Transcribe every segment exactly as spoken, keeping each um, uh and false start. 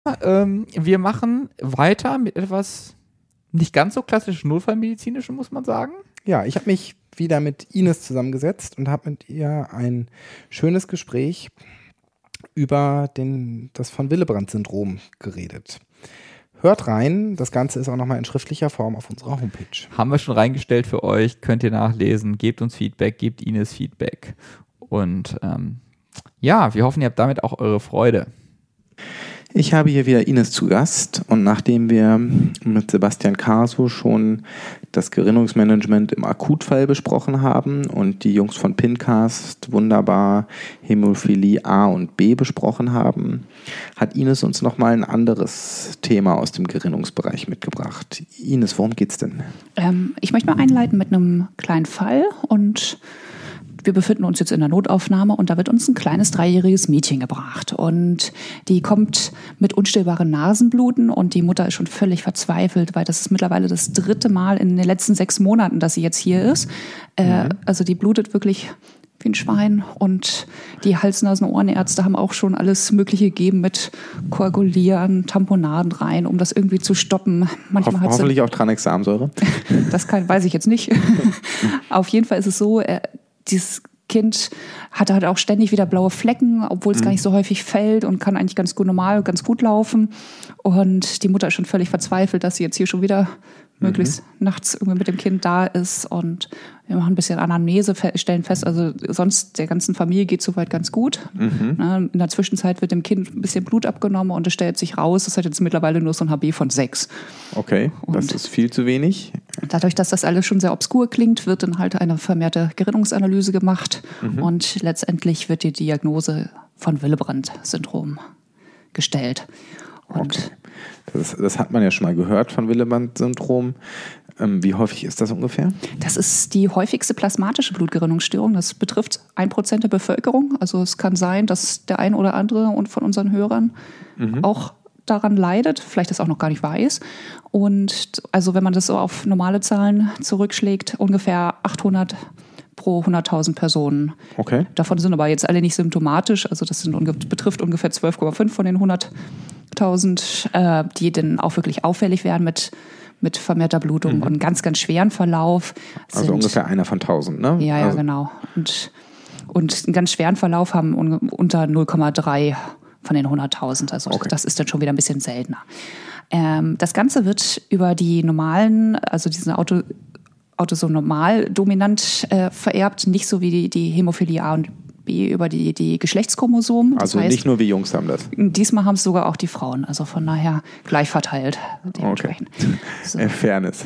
Ähm, wir machen weiter mit etwas nicht ganz so klassisch Notfallmedizinischem, muss man sagen. Ja, ich habe mich wieder mit Ines zusammengesetzt und habe mit ihr ein schönes Gespräch über den, das von Willebrand-Syndrom geredet. Hört rein, das Ganze ist auch nochmal in schriftlicher Form auf unserer Homepage. Haben wir schon reingestellt für euch, könnt ihr nachlesen, gebt uns Feedback, gebt Ines Feedback. Und ähm, ja, wir hoffen, ihr habt damit auch eure Freude. Ich habe hier wieder Ines zu Gast und nachdem wir mit Sebastian Caso schon das Gerinnungsmanagement im Akutfall besprochen haben und die Jungs von Pincast wunderbar Hämophilie A und B besprochen haben, hat Ines uns nochmal ein anderes Thema aus dem Gerinnungsbereich mitgebracht. Ines, worum geht's denn? Ähm, ich möchte mal einleiten mit einem kleinen Fall und wir befinden uns jetzt in der Notaufnahme und da wird uns ein kleines dreijähriges Mädchen gebracht und die kommt mit unstillbaren Nasenbluten und die Mutter ist schon völlig verzweifelt, weil das ist mittlerweile das dritte Mal in den letzten sechs Monaten, dass sie jetzt hier ist. Äh, mhm. Also die blutet wirklich wie ein Schwein und die Hals-Nasen-Ohrenärzte haben auch schon alles Mögliche gegeben mit Koagulieren, Tamponaden rein, um das irgendwie zu stoppen. Manchmal Ho- hoffentlich sie, auch Tranexamsäure. Das kann, weiß ich jetzt nicht. Auf jeden Fall ist es so, äh, dieses Kind hatte halt auch ständig wieder blaue Flecken, obwohl es mhm. gar nicht so häufig fällt und kann eigentlich ganz gut normal, ganz gut laufen. Und die Mutter ist schon völlig verzweifelt, dass sie jetzt hier schon wieder mhm. möglichst nachts irgendwie mit dem Kind da ist. Und wir machen ein bisschen Anamnese, stellen fest, also sonst der ganzen Familie geht soweit ganz gut. Mhm. In der Zwischenzeit wird dem Kind ein bisschen Blut abgenommen und es stellt sich raus, es hat jetzt mittlerweile nur so ein H B von sechs. Okay, und das ist viel zu wenig. Dadurch, dass das alles schon sehr obskur klingt, wird dann halt eine vermehrte Gerinnungsanalyse gemacht mhm. und letztendlich wird die Diagnose von Willebrand-Syndrom gestellt. Und okay. Das, das hat man ja schon mal gehört von Willebrand-Syndrom. Ähm, wie häufig ist das ungefähr? Das ist die häufigste plasmatische Blutgerinnungsstörung. Das betrifft ein Prozent der Bevölkerung. Also es kann sein, dass der ein oder andere und von unseren Hörern mhm. auch daran leidet, vielleicht das auch noch gar nicht weiß. Und also wenn man das so auf normale Zahlen zurückschlägt, ungefähr achthundert pro hunderttausend Personen. Okay. Davon sind aber jetzt alle nicht symptomatisch. Also das sind, betrifft ungefähr zwölf Komma fünf von den hunderttausend, äh, die dann auch wirklich auffällig werden mit, mit vermehrter Blutung mhm. und ganz, ganz schweren Verlauf. Also sind, ungefähr einer von tausend, ne? Ja, ja, also. genau. Und, und einen ganz schweren Verlauf haben un, unter null Komma drei von den hunderttausend. Also okay. Das ist dann schon wieder ein bisschen seltener. Ähm, das Ganze wird über die normalen, also diesen Auto, autosomal dominant äh, vererbt, nicht so wie die, die Hämophilie A und B über die, die Geschlechtschromosomen. Das also heißt, nicht nur wir Jungs haben das? Diesmal haben es sogar auch die Frauen, also von daher gleich verteilt. Dementsprechend. Okay. So. Äh, Fairness.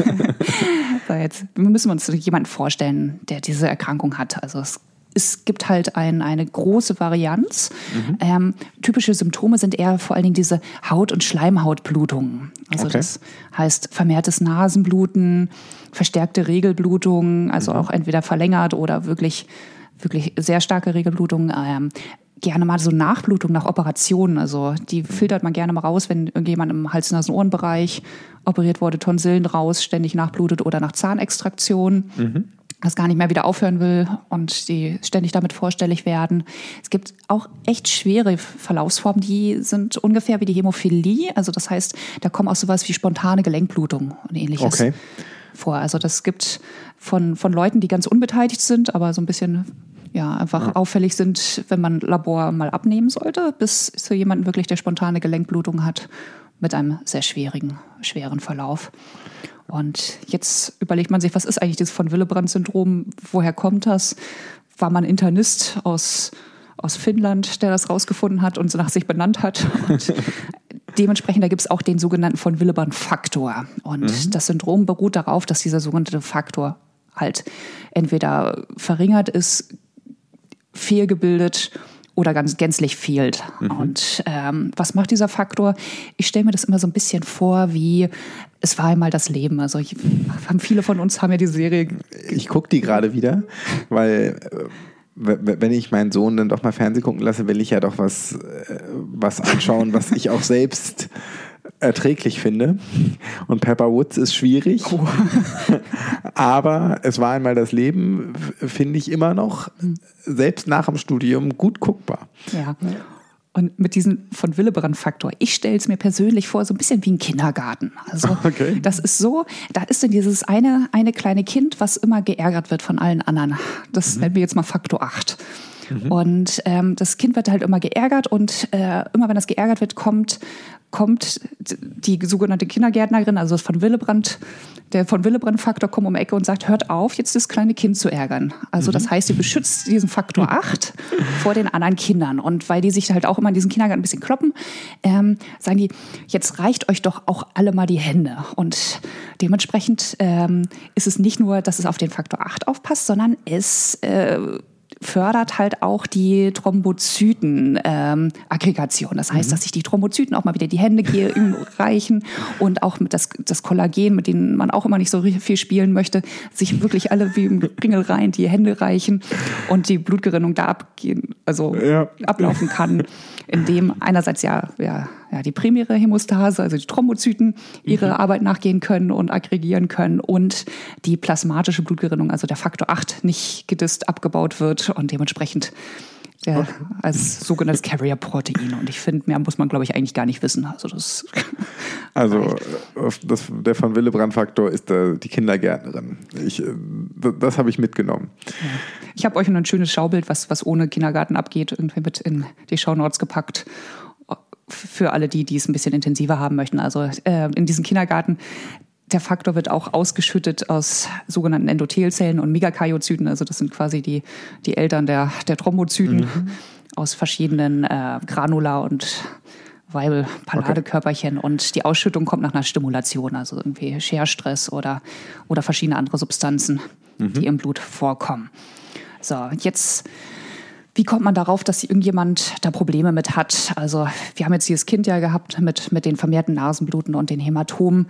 So, jetzt müssen wir uns jemanden vorstellen, der diese Erkrankung hat. Also es Es gibt halt ein, eine große Varianz. Mhm. Ähm, typische Symptome sind eher vor allen Dingen diese Haut- und Schleimhautblutungen. Also okay. Das heißt vermehrtes Nasenbluten, verstärkte Regelblutungen, also mhm. auch entweder verlängert oder wirklich, wirklich sehr starke Regelblutungen. Ähm, gerne mal so Nachblutung nach Operationen. Also die filtert man gerne mal raus, wenn irgendjemand im Hals-Nasen-Ohren-Bereich operiert wurde, Tonsillen raus, ständig nachblutet oder nach Zahnextraktion. Mhm. Das gar nicht mehr wieder aufhören will und die ständig damit vorstellig werden. Es gibt auch echt schwere Verlaufsformen, die sind ungefähr wie die Hämophilie. Also das heißt, da kommen auch sowas wie spontane Gelenkblutung und ähnliches okay. vor. Also das gibt von, von Leuten, die ganz unbeteiligt sind, aber so ein bisschen ja, einfach ja. auffällig sind, wenn man Labor mal abnehmen sollte, bis zu jemandem wirklich, der spontane Gelenkblutung hat mit einem sehr schwierigen, schweren Verlauf. Und jetzt überlegt man sich, was ist eigentlich das von Willebrand-Syndrom? Woher kommt das? War man Internist aus, aus Finnland, der das rausgefunden hat und nach sich benannt hat? Und dementsprechend, da gibt es auch den sogenannten von Willebrand-Faktor. Und mhm. das Syndrom beruht darauf, dass dieser sogenannte Faktor halt entweder verringert ist, fehlgebildet oder ganz gänzlich fehlt. Mhm. Und ähm, was macht dieser Faktor? Ich stelle mir das immer so ein bisschen vor, wie es war einmal das Leben. Also ich, haben viele von uns haben ja die Serie. Ich gucke die gerade wieder, weil äh, wenn ich meinen Sohn dann doch mal Fernsehen gucken lasse, will ich ja doch was, äh, was anschauen, was ich auch selbst erträglich finde. Und Pepper Woods ist schwierig. Oh. Aber es war einmal das Leben, finde ich immer noch, selbst nach dem Studium, gut guckbar. Ja. Und mit diesem von Willebrand-Faktor, ich stelle es mir persönlich vor, so ein bisschen wie ein Kindergarten. Also okay. Das ist so, da ist dann dieses eine, eine kleine Kind, was immer geärgert wird von allen anderen. Das mhm. nennen wir jetzt mal Faktor acht. Mhm. Und ähm, das Kind wird halt immer geärgert und äh, immer wenn das geärgert wird, kommt, kommt die sogenannte Kindergärtnerin, also das von Willebrand, der von Willebrand-Faktor kommt um die Ecke und sagt, hört auf, jetzt das kleine Kind zu ärgern. Also das heißt, sie beschützt diesen Faktor acht vor den anderen Kindern. Und weil die sich halt auch immer in diesem Kindergarten ein bisschen kloppen, ähm, sagen die, jetzt reicht euch doch auch alle mal die Hände. Und dementsprechend ähm, ist es nicht nur, dass es auf den Faktor acht aufpasst, sondern es äh, fördert halt auch die Thrombozyten-Aggregation. Ähm, das heißt, mhm. dass sich die Thrombozyten auch mal wieder die Hände reichen und auch mit das, das Kollagen, mit denen man auch immer nicht so viel spielen möchte, sich wirklich alle wie im Ringelreihen die Hände reichen und die Blutgerinnung da abgehen, also ja. ablaufen kann, indem einerseits ja, ja, ja die primäre Hämostase, also die Thrombozyten, ihre mhm. Arbeit nachgehen können und aggregieren können und die plasmatische Blutgerinnung, also der Faktor acht, nicht gedisst abgebaut wird und dementsprechend der, okay. als sogenanntes Carrier-Protein. Und ich finde, mehr muss man, glaube ich, eigentlich gar nicht wissen. Also, das also das, der von Willebrand-Faktor ist der, die Kindergärtnerin. Ich, das habe ich mitgenommen. Ja. Ich habe euch ein schönes Schaubild, was, was ohne Kindergarten abgeht, irgendwie mit in die Shownotes gepackt. Für alle die, die es ein bisschen intensiver haben möchten. Also äh, in diesem Kindergarten, der Faktor wird auch ausgeschüttet aus sogenannten Endothelzellen und Megakaryozyten. Also das sind quasi die, die Eltern der, der Thrombozyten mhm. aus verschiedenen äh, Granular- und Weibel-Palladekörperchen. Okay. Und die Ausschüttung kommt nach einer Stimulation, also irgendwie Scherstress oder, oder verschiedene andere Substanzen, mhm. die im Blut vorkommen. So, jetzt... Wie kommt man darauf, dass irgendjemand da Probleme mit hat? Also wir haben jetzt dieses Kind ja gehabt mit, mit den vermehrten Nasenbluten und den Hämatomen.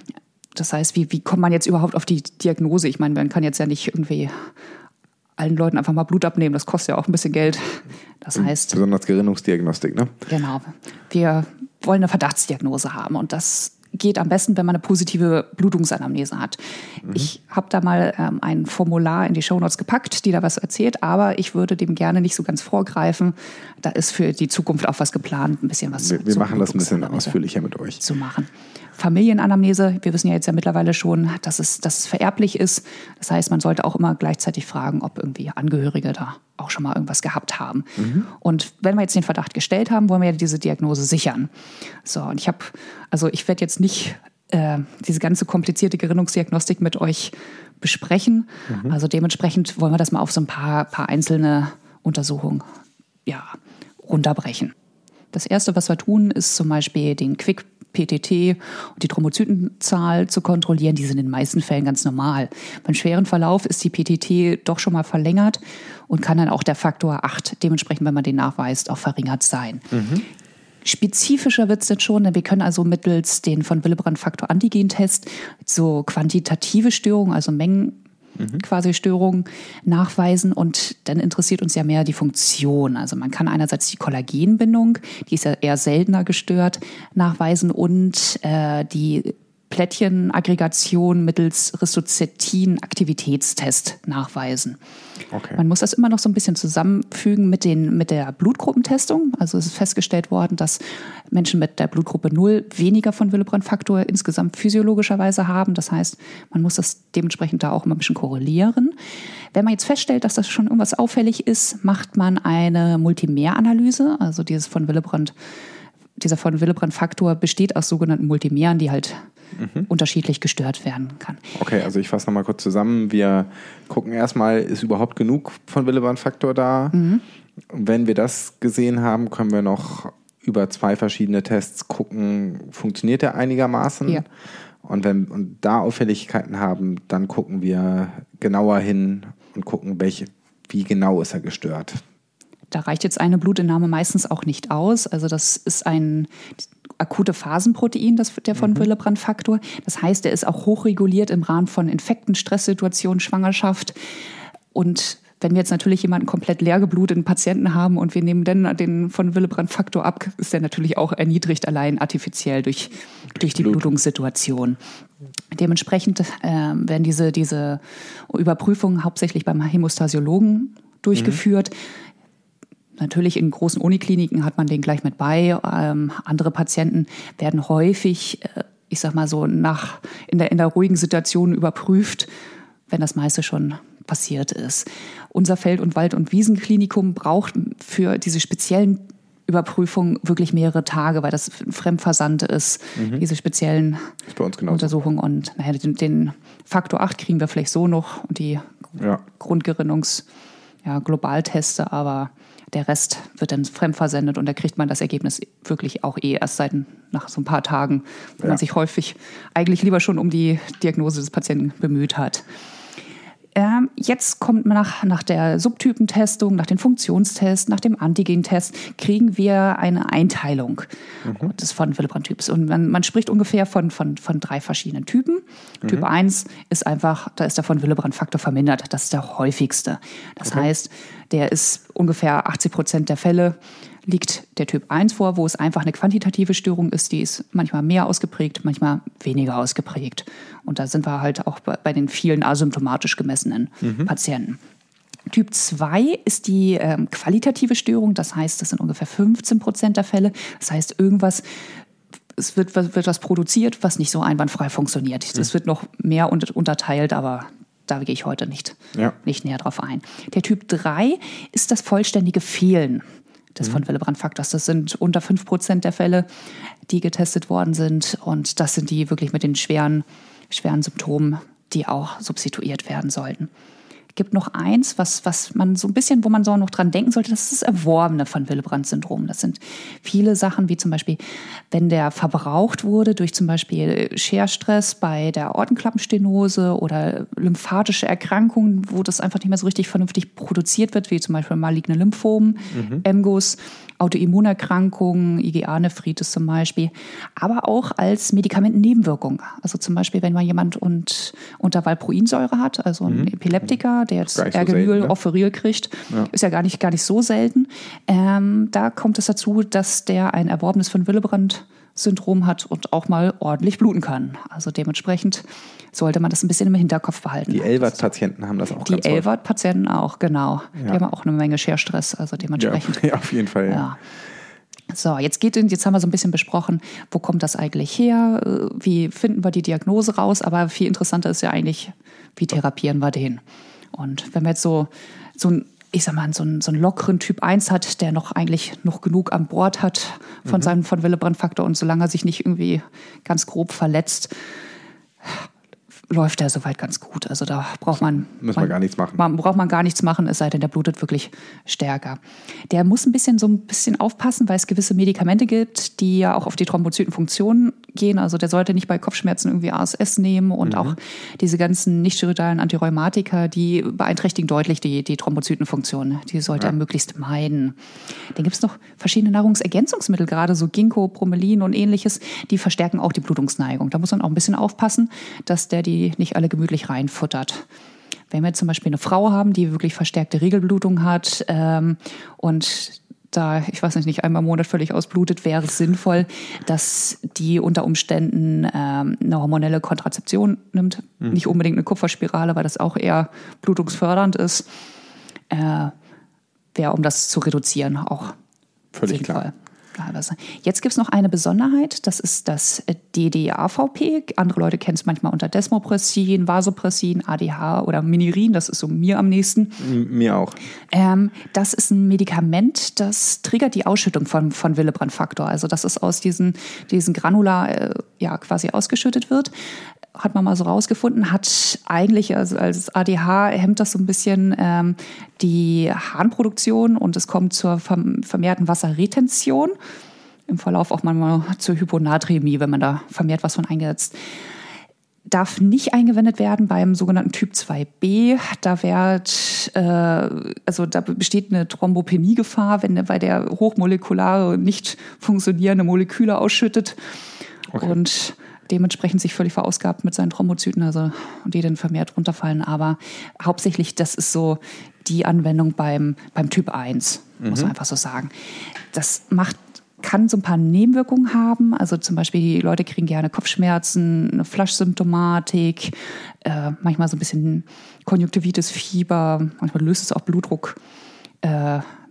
Das heißt, wie, wie kommt man jetzt überhaupt auf die Diagnose? Ich meine, man kann jetzt ja nicht irgendwie allen Leuten einfach mal Blut abnehmen. Das kostet ja auch ein bisschen Geld. Das heißt, besonders Gerinnungsdiagnostik, ne? Genau. Wir wollen eine Verdachtsdiagnose haben und das geht am besten, wenn man eine positive Blutungsanamnese hat. Mhm. Ich habe da mal ähm, ein Formular in die Shownotes gepackt, die da was erzählt, aber ich würde dem gerne nicht so ganz vorgreifen. Da ist für die Zukunft auch was geplant, ein bisschen was Wir, wir machen das ein bisschen ausführlicher mit euch. Zu machen. Familienanamnese, wir wissen ja jetzt ja mittlerweile schon, dass es, dass es vererblich ist. Das heißt, man sollte auch immer gleichzeitig fragen, ob irgendwie Angehörige da auch schon mal irgendwas gehabt haben. Mhm. Und wenn wir jetzt den Verdacht gestellt haben, wollen wir ja diese Diagnose sichern. So, und ich habe, also ich werde jetzt nicht äh, diese ganze komplizierte Gerinnungsdiagnostik mit euch besprechen. Mhm. Also dementsprechend wollen wir das mal auf so ein paar, paar einzelne Untersuchungen ja, runterbrechen. Das Erste, was wir tun, ist zum Beispiel den Quick P T T und die Thrombozytenzahl zu kontrollieren. Die sind in den meisten Fällen ganz normal. Beim schweren Verlauf ist die P T T doch schon mal verlängert und kann dann auch der Faktor acht, dementsprechend, wenn man den nachweist, auch verringert sein. Mhm. Spezifischer wird es dann schon, denn wir können also mittels den von Willebrand-Faktor-Antigen-Test so quantitative Störungen, also Mengen, Mhm. quasi Störungen nachweisen und dann interessiert uns ja mehr die Funktion. Also man kann einerseits die Kollagenbindung, die ist ja eher seltener gestört, nachweisen und äh, die Plättchenaggregation mittels Ristocetin-Aktivitätstest nachweisen. Okay. Man muss das immer noch so ein bisschen zusammenfügen mit, den, mit der Blutgruppentestung. Also es ist festgestellt worden, dass Menschen mit der Blutgruppe null weniger von Willebrand-Faktor insgesamt physiologischerweise haben. Das heißt, man muss das dementsprechend da auch immer ein bisschen korrelieren. Wenn man jetzt feststellt, dass das schon irgendwas auffällig ist, macht man eine Multimeranalyse. Also dieses von Willebrand, dieser von Willebrand-Faktor besteht aus sogenannten Multimeren, die halt Mhm. unterschiedlich gestört werden kann. Okay, also ich fasse nochmal kurz zusammen. Wir gucken erstmal, ist überhaupt genug von Willebrand-Faktor da? Mhm. Wenn wir das gesehen haben, können wir noch über zwei verschiedene Tests gucken, funktioniert der einigermaßen? Ja. Und wenn und da Auffälligkeiten haben, dann gucken wir genauer hin und gucken, welche, wie genau ist er gestört. Da reicht jetzt eine Blutentnahme meistens auch nicht aus. Also das ist ein akute Phasenprotein, das, der von mhm. Willebrand-Faktor. Das heißt, er ist auch hochreguliert im Rahmen von Infekten, Stresssituationen, Schwangerschaft. Und wenn wir jetzt natürlich jemanden komplett leer gebluteten Patienten haben und wir nehmen dann den von Willebrand-Faktor ab, ist der natürlich auch erniedrigt, allein artifiziell durch, durch die Blut. Blutungssituation. Dementsprechend äh, werden diese, diese Überprüfungen hauptsächlich beim Hämostasiologen durchgeführt. Mhm. Natürlich in großen Unikliniken hat man den gleich mit bei. Ähm, andere Patienten werden häufig, äh, ich sag mal so, nach, in der, in der ruhigen Situation überprüft, wenn das meiste schon passiert ist. Unser Feld- und Wald- und Wiesenklinikum braucht für diese speziellen Überprüfungen wirklich mehrere Tage, weil das ein Fremdversand ist, mhm. diese speziellen ist bei uns genauso. Untersuchungen. Und naja, den, den Faktor acht kriegen wir vielleicht so noch und die ja. Grundgerinnungs- ja, Globalteste, aber der Rest wird dann fremdversendet und da kriegt man das Ergebnis wirklich auch eh erst seit nach so ein paar Tagen, wo ja. man sich häufig eigentlich lieber schon um die Diagnose des Patienten bemüht hat. Ähm, jetzt kommt nach, nach der Subtypentestung, nach den Funktionstests, nach dem Antigentest, kriegen wir eine Einteilung mhm. des von Willebrand-Typs. Und man, man spricht ungefähr von, von, von drei verschiedenen Typen. Mhm. Typ eins ist einfach, da ist der von Willebrand-Faktor vermindert. Das ist der häufigste. Das okay. heißt, der ist ungefähr achtzig Prozent der Fälle liegt der Typ eins vor, wo es einfach eine quantitative Störung ist, die ist manchmal mehr ausgeprägt, manchmal weniger ausgeprägt. Und da sind wir halt auch bei den vielen asymptomatisch gemessenen mhm. Patienten. Typ zwei ist die ähm, qualitative Störung, das heißt, das sind ungefähr fünfzehn Prozent der Fälle. Das heißt, irgendwas, es wird, wird was produziert, was nicht so einwandfrei funktioniert. Es mhm. wird noch mehr unterteilt, aber da gehe ich heute nicht, ja. nicht näher drauf ein. Der Typ drei ist das vollständige Fehlen des von Willebrand-Faktors. Das sind unter fünf Prozent der Fälle, die getestet worden sind. Und das sind die wirklich mit den schweren, schweren Symptomen, die auch substituiert werden sollten. Es gibt noch eins, was, was man so ein bisschen, wo man so noch dran denken sollte, das ist das Erworbene von Willebrand-Syndrom. Das sind viele Sachen, wie zum Beispiel, wenn der verbraucht wurde durch zum Beispiel Scherstress bei der Aortenklappenstenose oder lymphatische Erkrankungen, wo das einfach nicht mehr so richtig vernünftig produziert wird, wie zum Beispiel maligne Lymphomen, mhm. M G U S, Autoimmunerkrankungen, I G A-Nephritis zum Beispiel, aber auch als Medikamentennebenwirkung. Also zum Beispiel, wenn man jemand und, unter Valproinsäure hat, also ein mhm. Epileptiker, der jetzt Ergonyl, so Oferil kriegt, ja. ist ja gar nicht, gar nicht so selten. Ähm, da kommt es dazu, dass der ein erworbenes von Willebrand-Syndrom hat und auch mal ordentlich bluten kann. Also dementsprechend sollte man das ein bisschen im Hinterkopf behalten. Die L V A D-Patienten haben das auch Die ganz häufig. Die L V A D-Patienten auch, genau. Ja. Die haben auch eine Menge Scherstress, also dementsprechend. Ja, ja auf jeden Fall. Ja. Ja. So, jetzt, geht, jetzt haben wir so ein bisschen besprochen, wo kommt das eigentlich her, wie finden wir die Diagnose raus, aber viel interessanter ist ja eigentlich, wie therapieren wir den. Und wenn man jetzt so, so ein, ich sag mal, so einen, so einen lockeren Typ eins hat, der noch eigentlich noch genug an Bord hat von mhm. seinem von Willebrand-Faktor und solange er sich nicht irgendwie ganz grob verletzt, läuft er soweit ganz gut. Also da braucht man, Muss man, man gar nichts machen. Man braucht man gar nichts machen, es sei denn, der blutet wirklich stärker. Der muss ein bisschen so ein bisschen aufpassen, weil es gewisse Medikamente gibt, die ja auch auf die Thrombozytenfunktion gehen. Also der sollte nicht bei Kopfschmerzen irgendwie A S S nehmen und mhm. auch diese ganzen nicht-steroidalen Antirheumatika, die beeinträchtigen deutlich die, die Thrombozytenfunktion. Die sollte ja. er möglichst meiden. Dann gibt es noch verschiedene Nahrungsergänzungsmittel, gerade so Ginkgo, Bromelin und ähnliches, die verstärken auch die Blutungsneigung. Da muss man auch ein bisschen aufpassen, dass der die nicht alle gemütlich reinfuttert. Wenn wir zum Beispiel eine Frau haben, die wirklich verstärkte Regelblutung hat ähm, und da, ich weiß nicht, nicht einmal im Monat völlig ausblutet, wäre es sinnvoll, dass die unter Umständen ähm, eine hormonelle Kontrazeption nimmt. Mhm. Nicht unbedingt eine Kupferspirale, weil das auch eher blutungsfördernd ist. Äh, wäre, um das zu reduzieren, auch völlig sinnvoll. Klar. Jetzt gibt es noch eine Besonderheit, das ist das D D A V P. Andere Leute kennen es manchmal unter Desmopressin, Vasopressin, A D H oder Minirin, das ist so mir am nächsten. M- mir auch. Ähm, das ist ein Medikament, das triggert die Ausschüttung von, von Willebrand-Faktor. Also dass es aus diesen, diesen Granular äh, ja, quasi ausgeschüttet wird. Hat man mal so rausgefunden, hat eigentlich also als A D H hemmt das so ein bisschen ähm, die Harnproduktion und es kommt zur vermehrten Wasserretention. Im Verlauf auch manchmal zur Hyponaträmie, wenn man da vermehrt was von eingesetzt. Darf nicht eingewendet werden beim sogenannten Typ zwei b. Da wird, äh, also da besteht eine Thrombopenie-Gefahr, wenn bei der hochmolekulare, nicht funktionierende Moleküle ausschüttet. Okay. Und dementsprechend sich völlig verausgabt mit seinen Thrombozyten, also die dann vermehrt runterfallen. Aber hauptsächlich, das ist so die Anwendung beim, beim Typ eins, mhm. muss man einfach so sagen. Das macht, kann so ein paar Nebenwirkungen haben. Also zum Beispiel, die Leute kriegen gerne Kopfschmerzen, eine Flaschsymptomatik, äh, manchmal so ein bisschen Konjunktivitis, Fieber, manchmal löst es auch Blutdruck. Äh,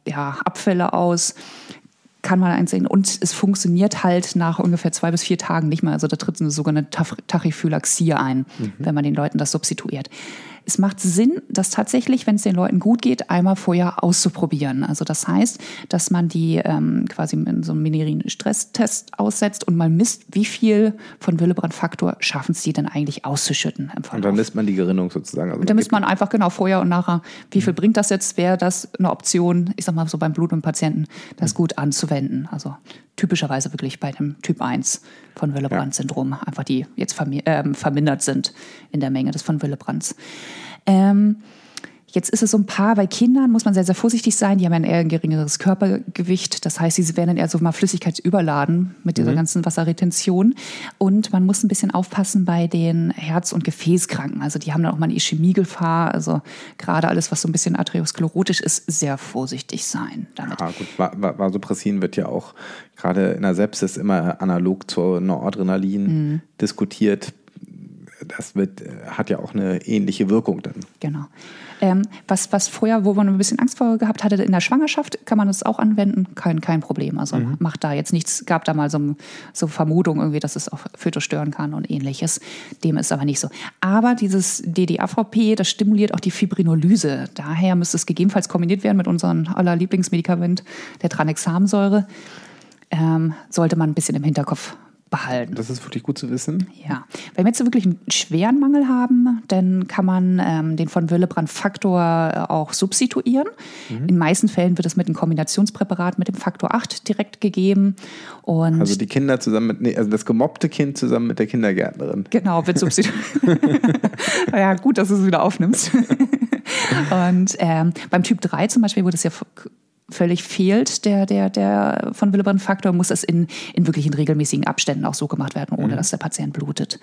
ja, Abfälle aus. Kann man einsehen. Und es funktioniert halt nach ungefähr zwei bis vier Tagen nicht mehr. Also da tritt eine sogenannte Tachyphylaxie ein, mhm. wenn man den Leuten das substituiert. Es macht Sinn, das tatsächlich, wenn es den Leuten gut geht, einmal vorher auszuprobieren. Also das heißt, dass man die ähm, quasi in so einem Menierin-Stresstest aussetzt und mal misst, wie viel von Willebrand-Faktor schaffen sie denn eigentlich auszuschütten im Verlauf. Und dann misst man die Gerinnung sozusagen. Also und dann misst man einfach genau vorher und nachher, wie viel mhm. bringt das jetzt, wäre das eine Option, ich sag mal so beim Blut und Patienten, das mhm. gut anzuwenden. Also typischerweise wirklich bei dem Typ eins von Willebrand-Syndrom, ja. einfach die jetzt vermi- äh, vermindert sind in der Menge des von Willebrands. Ähm, jetzt ist es so ein paar, bei Kindern muss man sehr, sehr vorsichtig sein, die haben ja eher ein geringeres Körpergewicht, das heißt, sie werden dann eher so mal flüssigkeitsüberladen mit dieser mhm. ganzen Wasserretention und man muss ein bisschen aufpassen bei den Herz- und Gefäßkranken, also die haben dann auch mal eine Ischämiegefahr, also gerade alles, was so ein bisschen arteriosklerotisch ist, sehr vorsichtig sein damit. Ja gut, Vasopressin wird ja auch gerade in der Sepsis immer analog zur Noradrenalin mhm. diskutiert. Das wird, hat ja auch eine ähnliche Wirkung dann. Genau. Ähm, was, was vorher, wo man ein bisschen Angst vor gehabt hatte, in der Schwangerschaft kann man das auch anwenden, kein, kein Problem. Also mhm. macht da jetzt nichts, gab da mal so, so Vermutung irgendwie, dass es auch Fötus stören kann und ähnliches. Dem ist aber nicht so. Aber dieses D D A V P, das stimuliert auch die Fibrinolyse. Daher müsste es gegebenenfalls kombiniert werden mit unserem aller Lieblingsmedikament, der Tranexamsäure. Ähm, sollte man ein bisschen im Hinterkopf behalten. Das ist wirklich gut zu wissen. Ja, wenn wir jetzt wirklich einen schweren Mangel haben, dann kann man ähm, den von Willebrand-Faktor auch substituieren. Mhm. In den meisten Fällen wird es mit einem Kombinationspräparat mit dem Faktor acht direkt gegeben. Und also die Kinder zusammen mit, nee, also das gemobbte Kind zusammen mit der Kindergärtnerin. Genau, wird substituiert. Ja, gut, dass du es wieder aufnimmst. Und ähm, beim Typ drei zum Beispiel, wo das ja völlig fehlt, der, der, der von Willebrand-Faktor, muss das in, in wirklich in regelmäßigen Abständen auch so gemacht werden, ohne mhm. dass der Patient blutet.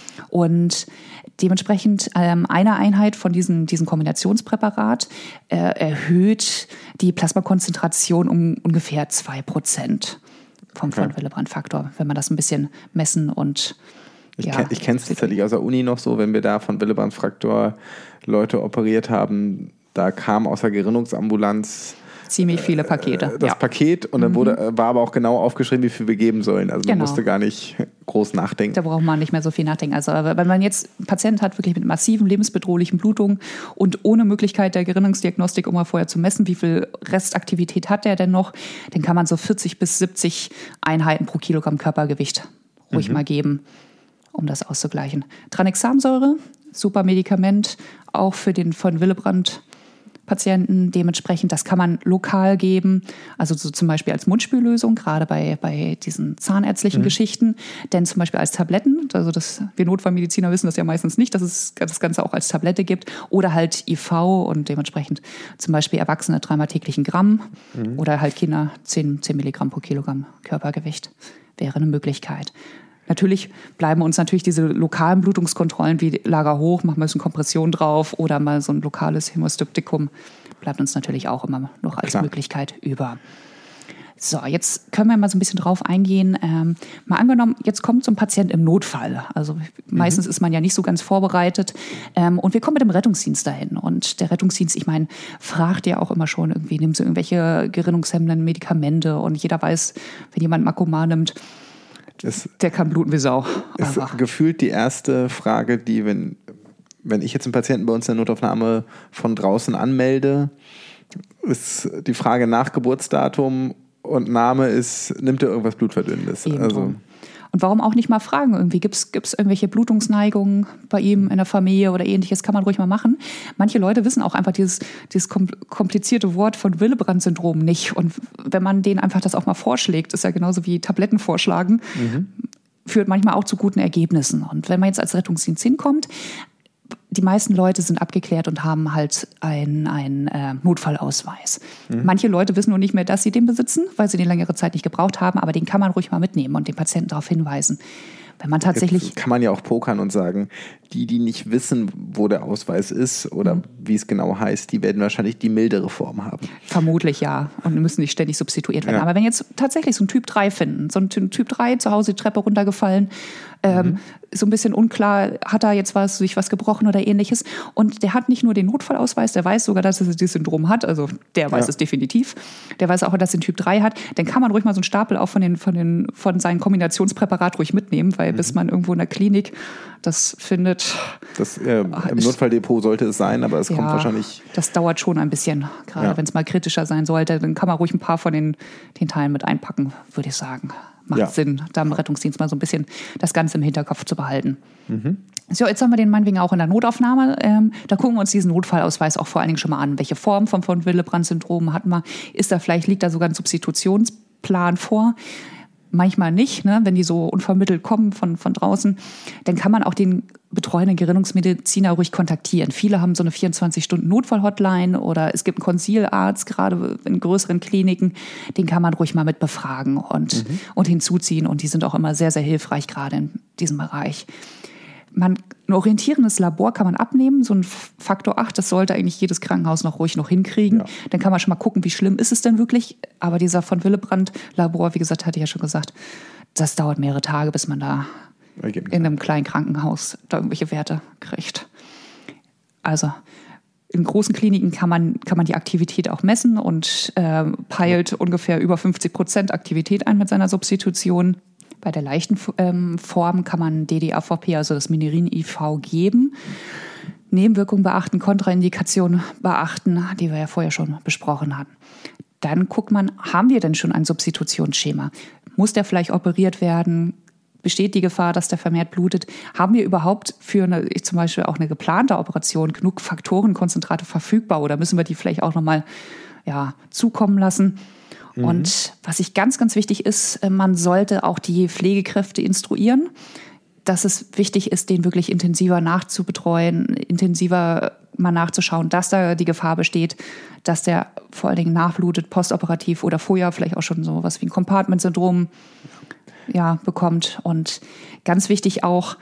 Und dementsprechend ähm, eine Einheit von diesem, diesem Kombinationspräparat äh, erhöht die Plasmakonzentration um ungefähr zwei Prozent vom okay. von Willebrand-Faktor, wenn man das ein bisschen messen und Ich, ja, kenn, ich kenne es tatsächlich aus der Uni noch so, wenn wir da von Willebrand-Faktor Leute operiert haben, da kam aus der Gerinnungsambulanz ziemlich viele Pakete. Das ja. Paket und dann mhm. wurde, war aber auch genau aufgeschrieben, wie viel wir geben sollen. Also man genau. musste gar nicht groß nachdenken. Da braucht man nicht mehr so viel nachdenken. Also wenn man jetzt einen Patienten hat, wirklich mit massiven lebensbedrohlichen Blutungen und ohne Möglichkeit der Gerinnungsdiagnostik, um mal vorher zu messen, wie viel Restaktivität hat der denn noch, dann kann man so vierzig bis siebzig Einheiten pro Kilogramm Körpergewicht ruhig mhm. mal geben, um das auszugleichen. Tranexamsäure, super Medikament, auch für den von Willebrand Patienten dementsprechend, das kann man lokal geben, also so zum Beispiel als Mundspüllösung, gerade bei, bei diesen zahnärztlichen mhm. Geschichten, denn zum Beispiel als Tabletten, also das, wir Notfallmediziner wissen das ja meistens nicht, dass es das Ganze auch als Tablette gibt, oder halt I V und dementsprechend zum Beispiel Erwachsene dreimal täglich ein Gramm mhm. oder halt Kinder zehn, zehn Milligramm pro Kilogramm Körpergewicht wäre eine Möglichkeit. Natürlich bleiben uns natürlich diese lokalen Blutungskontrollen wie Lager hoch, machen wir so eine Kompression drauf oder mal so ein lokales Hämostyptikum, bleibt uns natürlich auch immer noch als Klar. Möglichkeit über. So, jetzt können wir mal so ein bisschen drauf eingehen. Ähm, mal angenommen, jetzt kommt so ein Patient im Notfall. Also mhm. meistens ist man ja nicht so ganz vorbereitet. Ähm, und wir kommen mit dem Rettungsdienst dahin. Und der Rettungsdienst, ich meine, fragt ja auch immer schon irgendwie, nimmt so irgendwelche gerinnungshemmenden Medikamente. Und jeder weiß, wenn jemand Macoman nimmt, Es, der kann bluten wie Sau. Ist gefühlt die erste Frage, die, wenn, wenn ich jetzt einen Patienten bei uns in der Notaufnahme von draußen anmelde, ist die Frage nach Geburtsdatum und Name ist, nimmt er irgendwas Blutverdünnendes? Also. Und warum auch nicht mal fragen? Irgendwie gibt es irgendwelche Blutungsneigungen bei ihm in der Familie oder ähnliches? Kann man ruhig mal machen. Manche Leute wissen auch einfach dieses, dieses komplizierte Wort von Willebrand-Syndrom nicht. Und wenn man denen einfach das auch mal vorschlägt, ist ja genauso wie Tabletten vorschlagen, mhm. führt manchmal auch zu guten Ergebnissen. Und wenn man jetzt als Rettungsdienst hinkommt, die meisten Leute sind abgeklärt und haben halt einen, einen äh, Notfallausweis. Mhm. Manche Leute wissen nur nicht mehr, dass sie den besitzen, weil sie den längere Zeit nicht gebraucht haben, aber den kann man ruhig mal mitnehmen und den Patienten darauf hinweisen. Wenn man tatsächlich Jetzt kann man ja auch pokern und sagen, die, die nicht wissen, wo der Ausweis ist oder mhm. wie es genau heißt, die werden wahrscheinlich die mildere Form haben. Vermutlich ja und müssen nicht ständig substituiert werden. Ja. Aber wenn jetzt tatsächlich so ein Typ drei finden, so ein Typ drei zu Hause die Treppe runtergefallen, Ähm, Mhm. So ein bisschen unklar, hat er jetzt was, sich was gebrochen oder ähnliches. Und der hat nicht nur den Notfallausweis, der weiß sogar, dass er dieses Syndrom hat. Also der weiß Ja. es definitiv. Der weiß auch, dass er den Typ drei hat. Dann kann man ruhig mal so einen Stapel auch von, den, von, den, von seinem Kombinationspräparat ruhig mitnehmen, weil mhm. bis man irgendwo in der Klinik das findet. Das, äh, Im Notfalldepot sollte es sein, aber es ja, kommt wahrscheinlich. Das dauert schon ein bisschen. Gerade ja. wenn es mal kritischer sein sollte, dann kann man ruhig ein paar von den, den Teilen mit einpacken, würde ich sagen. Macht ja. Sinn, da im Rettungsdienst mal so ein bisschen das Ganze im Hinterkopf zu behalten. Mhm. So, jetzt haben wir den meinetwegen auch in der Notaufnahme. Ähm, da gucken wir uns diesen Notfallausweis auch vor allen Dingen schon mal an. Welche Form vom von Willebrand-Syndrom hat man? Ist da vielleicht, liegt da sogar ein Substitutionsplan vor? Manchmal nicht, ne? Wenn die so unvermittelt kommen von, von draußen, dann kann man auch den betreuenden Gerinnungsmediziner ruhig kontaktieren. Viele haben so eine vierundzwanzig-Stunden-Notfall-Hotline oder es gibt einen Konsilarzt, gerade in größeren Kliniken, den kann man ruhig mal mit befragen und, mhm. und hinzuziehen. Und die sind auch immer sehr, sehr hilfreich, gerade in diesem Bereich. Man, ein orientierendes Labor kann man abnehmen, so ein Faktor acht, das sollte eigentlich jedes Krankenhaus noch ruhig noch hinkriegen. Ja. Dann kann man schon mal gucken, wie schlimm ist es denn wirklich. Aber dieser von Willebrand-Labor, wie gesagt, hatte ich ja schon gesagt, das dauert mehrere Tage, bis man da in einem kleinen Krankenhaus da irgendwelche Werte kriegt. Also in großen Kliniken kann man, kann man die Aktivität auch messen und äh, peilt ja. ungefähr über fünfzig Prozent Aktivität ein mit seiner Substitution. Bei der leichten ähm, Form kann man D D A V P, also das Minerin-I V, geben. Nebenwirkungen beachten, Kontraindikationen beachten, die wir ja vorher schon besprochen hatten. Dann guckt man, haben wir denn schon ein Substitutionsschema? Muss der vielleicht operiert werden? Besteht die Gefahr, dass der vermehrt blutet? Haben wir überhaupt für eine, zum Beispiel auch eine geplante Operation genug Faktorenkonzentrate verfügbar? Oder müssen wir die vielleicht auch nochmal ja, zukommen lassen? Und was ich ganz, ganz wichtig ist, man sollte auch die Pflegekräfte instruieren, dass es wichtig ist, den wirklich intensiver nachzubetreuen, intensiver mal nachzuschauen, dass da die Gefahr besteht, dass der vor allen Dingen nachblutet, postoperativ oder vorher vielleicht auch schon so was wie ein Compartment-Syndrom ja, bekommt. Und ganz wichtig auch,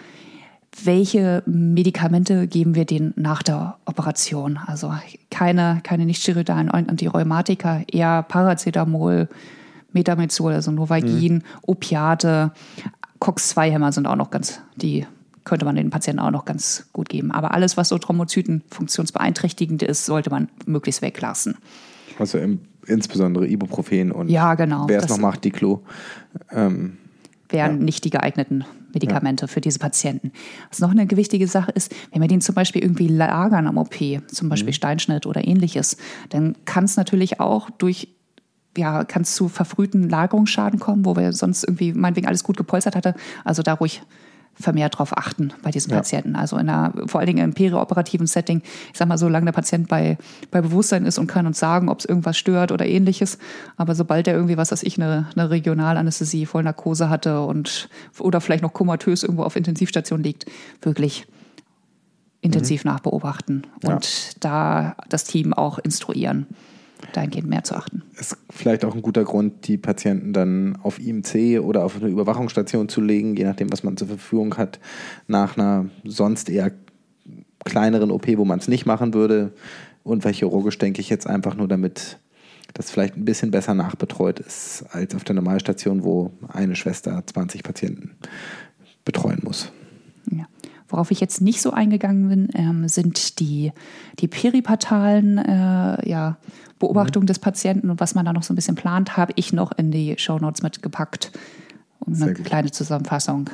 welche Medikamente geben wir denen nach der Operation? Also keine, keine nicht-steroidalen Antirheumatika, eher Paracetamol, Metamizol, also Novagin, mhm. Opiate, COX zwei Hämmer sind auch noch ganz, die könnte man den Patienten auch noch ganz gut geben. Aber alles, was so Thrombozyten funktionsbeeinträchtigend ist, sollte man möglichst weglassen. Also im, insbesondere Ibuprofen und ja, genau, wer es noch macht, Diclo. Ähm, wären ja. nicht die geeigneten Medikamente ja. für diese Patienten. Was noch eine wichtige Sache ist, wenn wir den zum Beispiel irgendwie lagern am O P, zum Beispiel mhm. Steinschnitt oder ähnliches, dann kann es natürlich auch durch, ja, kann es zu verfrühten Lagerungsschaden kommen, wo wir sonst irgendwie meinetwegen alles gut gepolstert hatte. Also da ruhig vermehrt darauf achten bei diesen ja. Patienten. Also in einer, vor allen Dingen im perioperativen Setting, ich sag mal, solange der Patient bei, bei Bewusstsein ist und kann uns sagen, ob es irgendwas stört oder ähnliches. Aber sobald er irgendwie, was weiß ich, eine, eine Regionalanästhesie, Vollnarkose hatte und oder vielleicht noch komatös irgendwo auf Intensivstation liegt, wirklich intensiv mhm. nachbeobachten ja. und da das Team auch instruieren, dahingehend mehr zu achten. Ist vielleicht auch ein guter Grund, die Patienten dann auf I M C oder auf eine Überwachungsstation zu legen, je nachdem, was man zur Verfügung hat, nach einer sonst eher kleineren O P, wo man es nicht machen würde. Und bei chirurgisch denke ich jetzt einfach nur, damit das vielleicht ein bisschen besser nachbetreut ist, als auf der Normalstation, wo eine Schwester zwanzig Patienten betreuen muss. Ja. Worauf ich jetzt nicht so eingegangen bin, ähm, sind die, die peripartalen äh, ja, Beobachtungen mhm. des Patienten und was man da noch so ein bisschen plant, habe ich noch in die Shownotes mitgepackt, um Sehr eine gut. kleine Zusammenfassung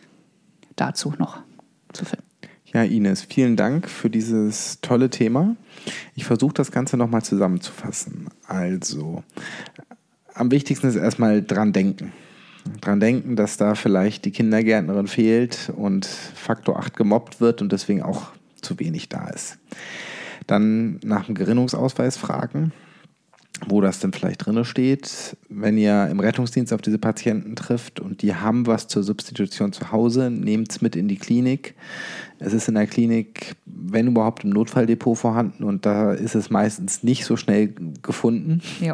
dazu noch zu finden. Ja, Ines, vielen Dank für dieses tolle Thema. Ich versuche das Ganze nochmal zusammenzufassen. Also, am wichtigsten ist erstmal dran denken. Dran denken, dass da vielleicht die Kindergärtnerin fehlt und Faktor acht gemobbt wird und deswegen auch zu wenig da ist. Dann nach dem Gerinnungsausweis fragen, wo das denn vielleicht drin steht. Wenn ihr im Rettungsdienst auf diese Patienten trifft und die haben was zur Substitution zu Hause, nehmt es mit in die Klinik. Es ist in der Klinik, wenn überhaupt, im Notfalldepot vorhanden und da ist es meistens nicht so schnell gefunden. Ja.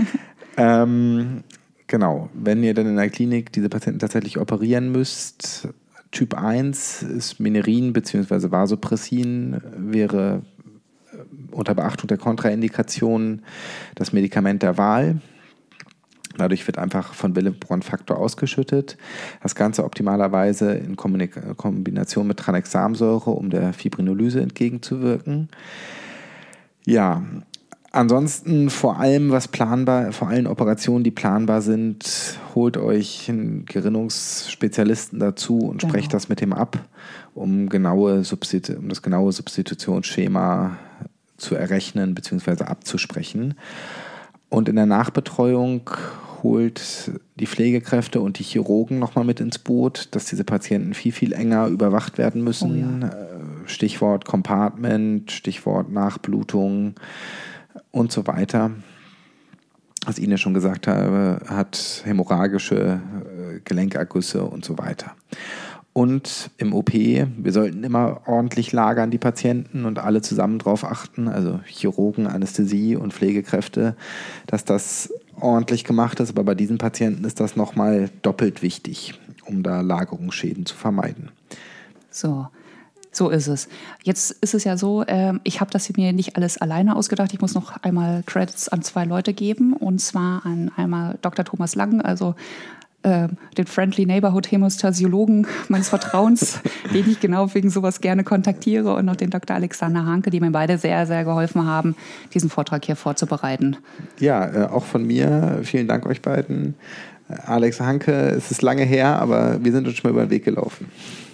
ähm, Genau, wenn ihr dann in der Klinik diese Patienten tatsächlich operieren müsst, Typ eins ist Minerin bzw. Vasopressin, wäre unter Beachtung der Kontraindikationen das Medikament der Wahl. Dadurch wird einfach von Willebrand-Faktor ausgeschüttet. Das Ganze optimalerweise in Kommunik- Kombination mit Tranexamsäure, um der Fibrinolyse entgegenzuwirken. Ja, ansonsten vor allem, was planbar, vor allen Operationen, die planbar sind, holt euch einen Gerinnungsspezialisten dazu und genau. sprecht das mit dem ab, um, genaue Substitu- um das genaue Substitutionsschema zu errechnen bzw. abzusprechen. Und in der Nachbetreuung holt die Pflegekräfte und die Chirurgen nochmal mit ins Boot, dass diese Patienten viel, viel enger überwacht werden müssen. Oh ja. Stichwort Compartment, Stichwort Nachblutung und so weiter. Was ich Ihnen schon gesagt habe, hat hämorrhagische Gelenkergüsse und so weiter. Und im O P, wir sollten immer ordentlich lagern, die Patienten, und alle zusammen drauf achten, also Chirurgen, Anästhesie und Pflegekräfte, dass das ordentlich gemacht ist. Aber bei diesen Patienten ist das nochmal doppelt wichtig, um da Lagerungsschäden zu vermeiden. So. So ist es. Jetzt ist es ja so, äh, ich habe das mir nicht alles alleine ausgedacht. Ich muss noch einmal Credits an zwei Leute geben, und zwar an einmal Doktor Thomas Lang, also äh, den Friendly Neighborhood Hämostasiologen meines Vertrauens, den ich genau wegen sowas gerne kontaktiere, und noch den Doktor Alexander Hanke, die mir beide sehr, sehr geholfen haben, diesen Vortrag hier vorzubereiten. Ja, äh, auch von mir. Vielen Dank euch beiden. Alex Hanke, es ist lange her, aber wir sind uns schon mal über den Weg gelaufen.